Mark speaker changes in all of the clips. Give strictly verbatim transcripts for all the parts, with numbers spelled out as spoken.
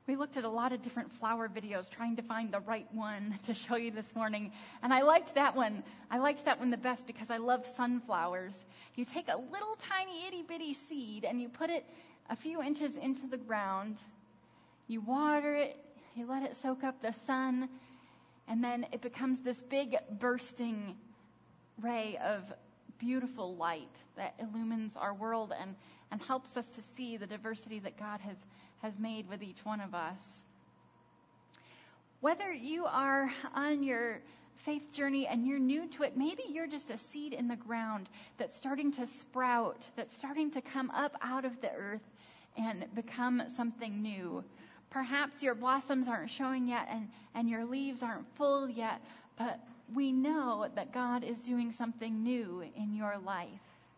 Speaker 1: We looked at a lot of different flower videos trying to find the right one to show you this morning. And I liked that one. I liked that one the best because I love sunflowers. You take a little tiny itty bitty seed and you put it a few inches into the ground. You water it. You let it soak up the sun. And then it becomes this big bursting ray of beautiful light that illumines our world and, and helps us to see the diversity that God has has made with each one of us. Whether you are on your faith journey and you're new to it, maybe you're just a seed in the ground that's starting to sprout, that's starting to come up out of the earth and become something new. Perhaps your blossoms aren't showing yet and, and your leaves aren't full yet, but we know that God is doing something new in your life.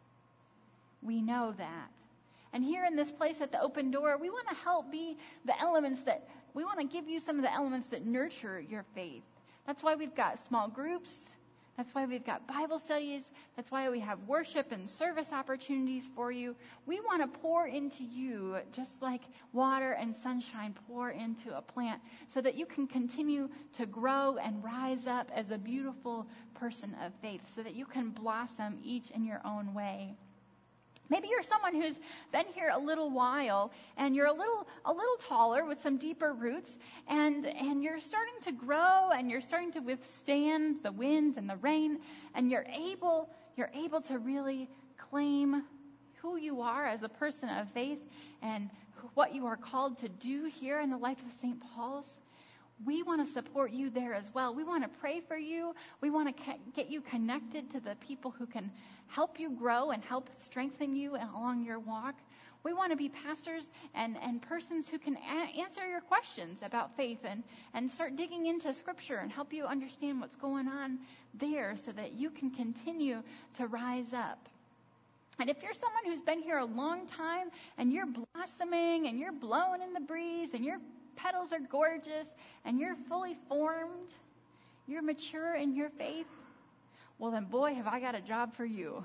Speaker 1: We know that. And here in this place at the open door, we want to help be the elements that, we want to give you some of the elements that nurture your faith. That's why we've got small groups. That's why we've got Bible studies. That's why we have worship and service opportunities for you. We want to pour into you just like water and sunshine pour into a plant so that you can continue to grow and rise up as a beautiful person of faith, so that you can blossom each in your own way. Maybe you're someone who's been here a little while and you're a little a little taller with some deeper roots and and you're starting to grow and you're starting to withstand the wind and the rain, and you're able you're able to really claim who you are as a person of faith and what you are called to do here in the life of Saint Paul's. We want to support you there as well. We want to pray for you. We want to get you connected to the people who can help you grow and help strengthen you along your walk. We want to be pastors and, and persons who can a- answer your questions about faith and, and start digging into Scripture and help you understand what's going on there so that you can continue to rise up. And if you're someone who's been here a long time and you're blossoming and you're blowing in the breeze and your petals are gorgeous and you're fully formed, you're mature in your faith, well then boy, have I got a job for you.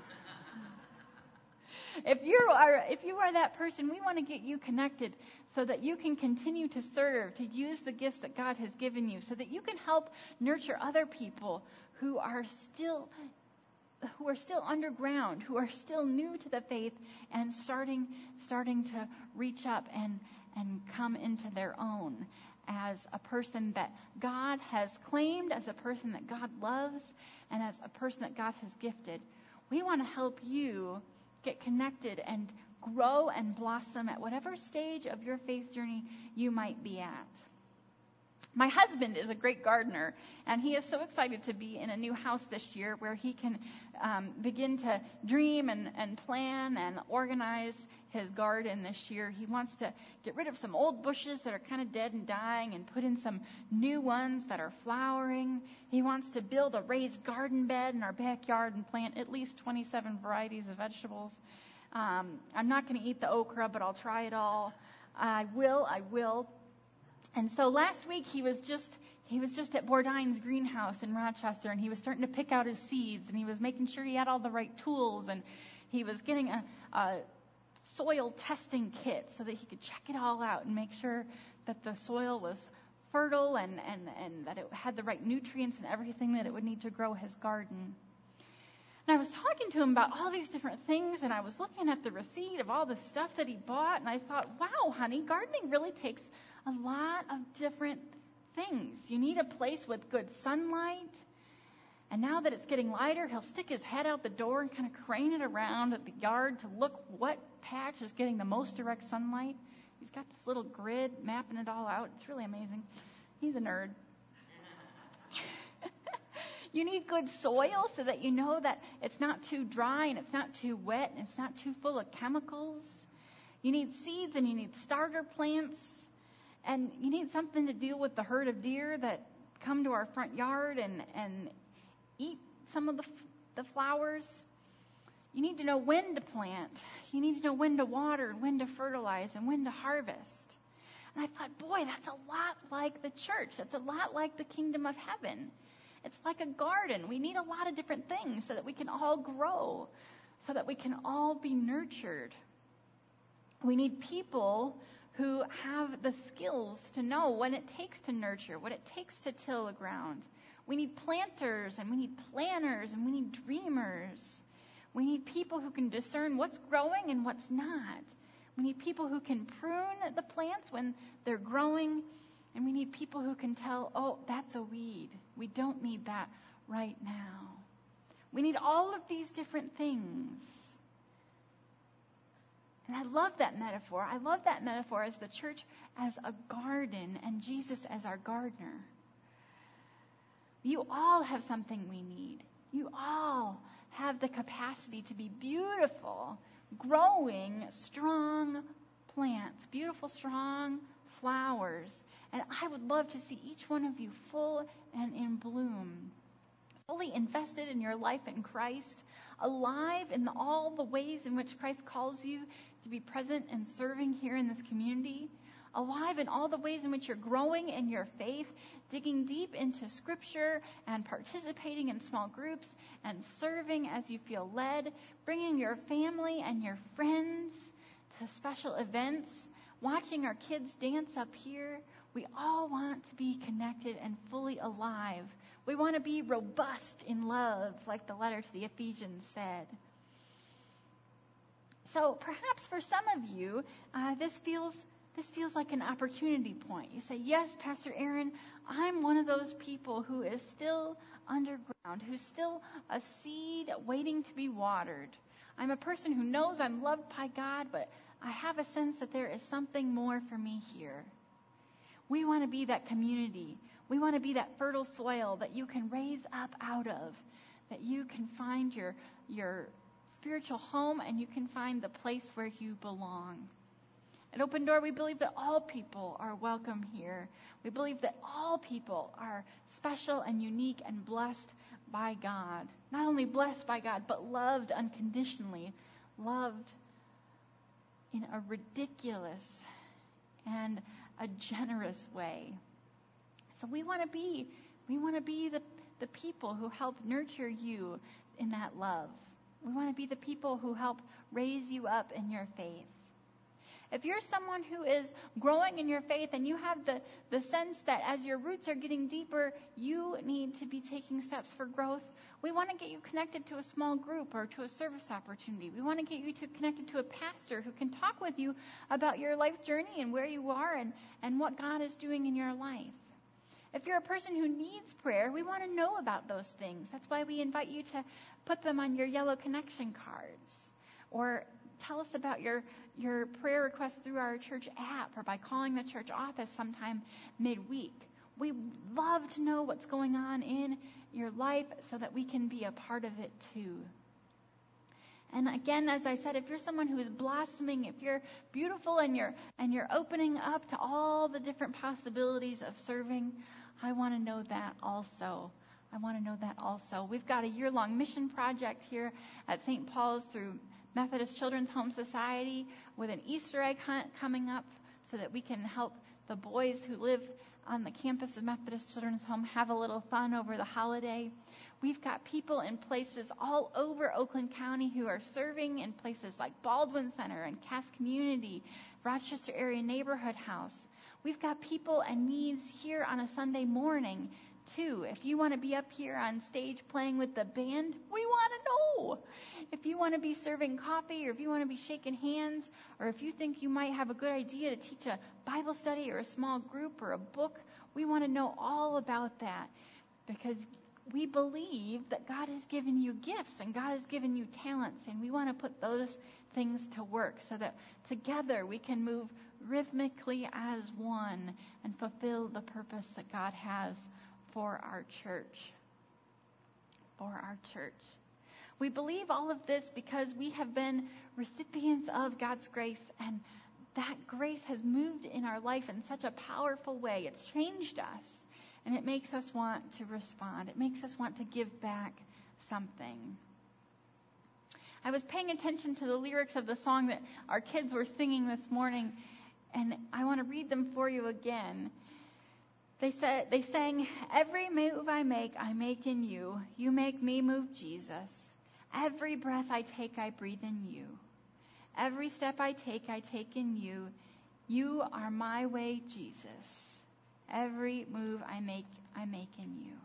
Speaker 1: If you are if you are that person, we want to get you connected so that you can continue to serve, to use the gifts that God has given you, so that you can help nurture other people who are still who are still underground, who are still new to the faith and starting starting to reach up and and come into their own as a person that God has claimed, as a person that God loves, and as a person that God has gifted. We want to help you get connected and grow and blossom at whatever stage of your faith journey you might be at. My husband is a great gardener, and he is so excited to be in a new house this year where he can um, begin to dream and, and plan and organize his garden this year. He wants to get rid of some old bushes that are kind of dead and dying and put in some new ones that are flowering. He wants to build a raised garden bed in our backyard and plant at least twenty-seven varieties of vegetables. Um, I'm not going to eat the okra, but I'll try it all. I will, I will. And so last week he was just he was just at Bourdain's greenhouse in Rochester, and he was starting to pick out his seeds, and he was making sure he had all the right tools, and he was getting a, a soil testing kit so that he could check it all out and make sure that the soil was fertile and, and, and that it had the right nutrients and everything that it would need to grow his garden. And I was talking to him about all these different things, and I was looking at the receipt of all the stuff that he bought, and I thought, wow, honey, gardening really takes a lot of different things. You need a place with good sunlight. And now that it's getting lighter, he'll stick his head out the door and kind of crane it around at the yard to look what patch is getting the most direct sunlight. He's got this little grid mapping it all out. It's really amazing. He's a nerd. You need good soil so that you know that it's not too dry and it's not too wet and it's not too full of chemicals. You need seeds and you need starter plants. And you need something to deal with the herd of deer that come to our front yard and, and eat some of the, the flowers. You need to know when to plant. You need to know when to water and when to fertilize and when to harvest. And I thought, boy, that's a lot like the church. That's a lot like the kingdom of heaven. It's like a garden. We need a lot of different things so that we can all grow, so that we can all be nurtured. We need people who have the skills to know what it takes to nurture, what it takes to till the ground. We need planters, and we need planners, and we need dreamers. We need people who can discern what's growing and what's not. We need people who can prune the plants when they're growing, and we need people who can tell, oh, that's a weed. We don't need that right now. We need all of these different things. And I love that metaphor. I love that metaphor as the church as a garden and Jesus as our gardener. You all have something we need. You all have the capacity to be beautiful, growing, strong plants, beautiful, strong flowers. And I would love to see each one of you full and in bloom, fully invested in your life in Christ, alive in all the ways in which Christ calls you to be present and serving here in this community, alive in all the ways in which you're growing in your faith, digging deep into Scripture and participating in small groups and serving as you feel led, bringing your family and your friends to special events, watching our kids dance up here. We all want to be connected and fully alive. We want to be robust in love, like the letter to the Ephesians said. So perhaps for some of you, uh, this feels this feels like an opportunity point. You say, yes, Pastor Aaron, I'm one of those people who is still underground, who's still a seed waiting to be watered. I'm a person who knows I'm loved by God, but I have a sense that there is something more for me here. We want to be that community. We want to be that fertile soil that you can raise up out of, that you can find your, your spiritual home and you can find the place where you belong. At Open Door, we believe that all people are welcome here. We believe that all people are special and unique and blessed by God. Not only blessed by God, but loved unconditionally, loved in a ridiculous and a generous way. So we want to be, we want to be the, the people who help nurture you in that love. We want to be the people who help raise you up in your faith. If you're someone who is growing in your faith and you have the, the sense that as your roots are getting deeper, you need to be taking steps for growth, we want to get you connected to a small group or to a service opportunity. We want to get you to connected to a pastor who can talk with you about your life journey and where you are and, and what God is doing in your life. If you're a person who needs prayer, we want to know about those things. That's why we invite you to put them on your yellow connection cards, or tell us about your, your prayer request through our church app or by calling the church office sometime midweek. We love to know what's going on in your life so that we can be a part of it too. And again, as I said, if you're someone who is blossoming, if you're beautiful and you're and you're opening up to all the different possibilities of serving, I want to know that also. I want to know that also. We've got a year-long mission project here at Saint Paul's through Methodist Children's Home Society with an Easter egg hunt coming up so that we can help the boys who live on the campus of Methodist Children's Home have a little fun over the holiday. We've got people in places all over Oakland County who are serving in places like Baldwin Center and Cass Community, Rochester Area Neighborhood House. We've got people and needs here on a Sunday morning too. If you want to be up here on stage playing with the band, we want to know. If you want to be serving coffee, or if you want to be shaking hands, or if you think you might have a good idea to teach a Bible study or a small group or a book, we want to know all about that, because we believe that God has given you gifts and God has given you talents, and we want to put those things to work so that together we can move rhythmically as one and fulfill the purpose that God has for our church. For our church. We believe all of this because we have been recipients of God's grace, and that grace has moved in our life in such a powerful way. It's changed us, and it makes us want to respond. It makes us want to give back something. I was paying attention to the lyrics of the song that our kids were singing this morning, and I want to read them for you again. They said, they sang, "Every move I make, I make in you. You make me move, Jesus. Every breath I take, I breathe in you. Every step I take, I take in you. You are my way, Jesus. Every move I make, I make in you.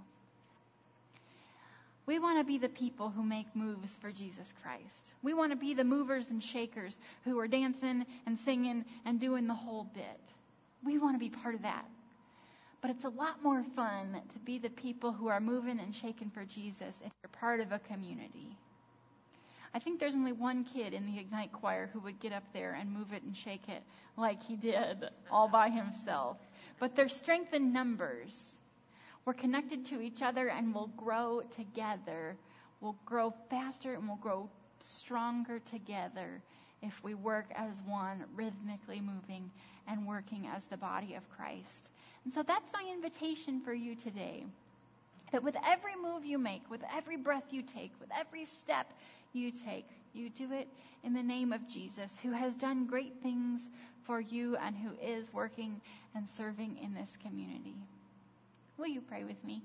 Speaker 1: We want to be the people who make moves for Jesus Christ. We want to be the movers and shakers who are dancing and singing and doing the whole bit. We want to be part of that. But it's a lot more fun to be the people who are moving and shaking for Jesus if you're part of a community. I think there's only one kid in the Ignite choir who would get up there and move it and shake it like he did all by himself. But there's strength in numbers. We're connected to each other and we'll grow together. We'll grow faster and we'll grow stronger together if we work as one, rhythmically moving and working as the body of Christ. And so that's my invitation for you today. That with every move you make, with every breath you take, with every step you take, you do it in the name of Jesus, who has done great things for you and who is working and serving in this community. Will you pray with me?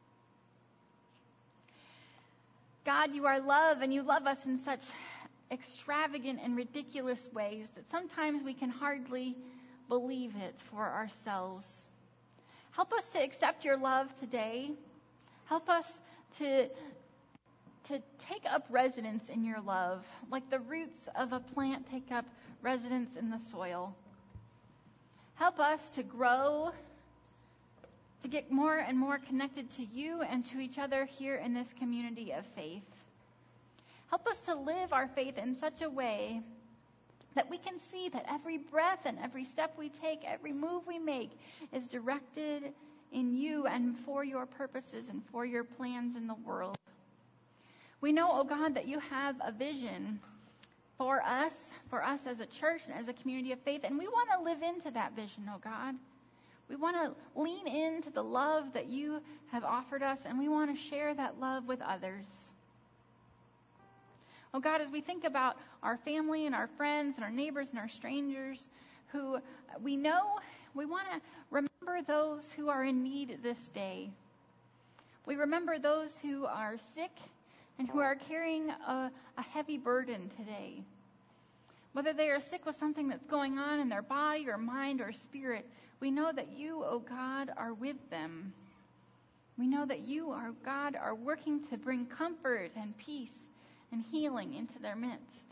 Speaker 1: God, you are love, and you love us in such extravagant and ridiculous ways that sometimes we can hardly believe it for ourselves. Help us to accept your love today. Help us to, to take up residence in your love, like the roots of a plant take up residence in the soil. Help us to grow, to get more and more connected to you and to each other here in this community of faith. Help us to live our faith in such a way that we can see that every breath and every step we take, every move we make is directed in you and for your purposes and for your plans in the world. We know, oh God, that you have a vision for us, for us as a church and as a community of faith, and we want to live into that vision, oh God. We want to lean into the love that you have offered us, and we want to share that love with others. Oh God, as we think about our family and our friends and our neighbors and our strangers who we know, we want to remember those who are in need this day. We remember those who are sick and who are carrying a, a heavy burden today. Whether they are sick with something that's going on in their body or mind or spirit, we know that you, oh God, are with them. We know that you, our God, are working to bring comfort and peace and healing into their midst.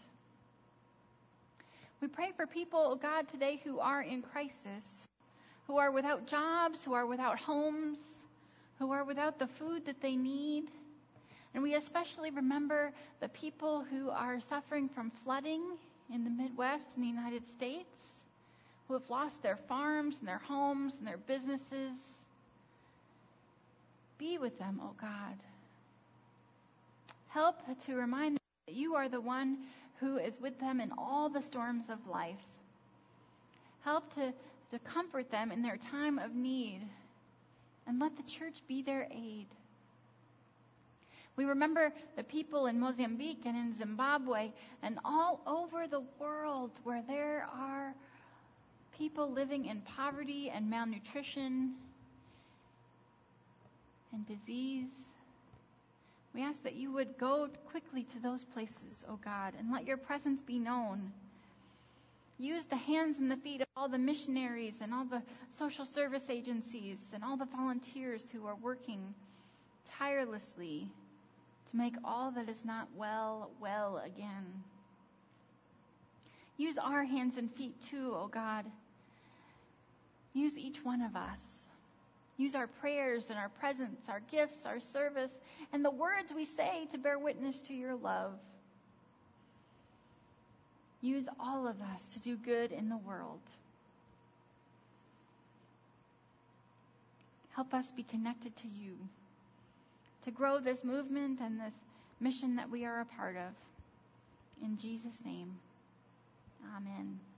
Speaker 1: We pray for people, oh God, today who are in crisis, who are without jobs, who are without homes, who are without the food that they need. And we especially remember the people who are suffering from flooding in the Midwest in the United States, who have lost their farms and their homes and their businesses. Be with them, oh God. Help to remind them that you are the one who is with them in all the storms of life. Help to, to comfort them in their time of need, and let the church be their aid. We remember the people in Mozambique and in Zimbabwe and all over the world where there are people living in poverty and malnutrition and disease. We ask that you would go quickly to those places, O God, and let your presence be known. Use the hands and the feet of all the missionaries and all the social service agencies and all the volunteers who are working tirelessly to make all that is not well, well again. Use our hands and feet too, O God. Use each one of us. Use our prayers and our presence, our gifts, our service, and the words we say to bear witness to your love. Use all of us to do good in the world. Help us be connected to you, to grow this movement and this mission that we are a part of. In Jesus' name, amen.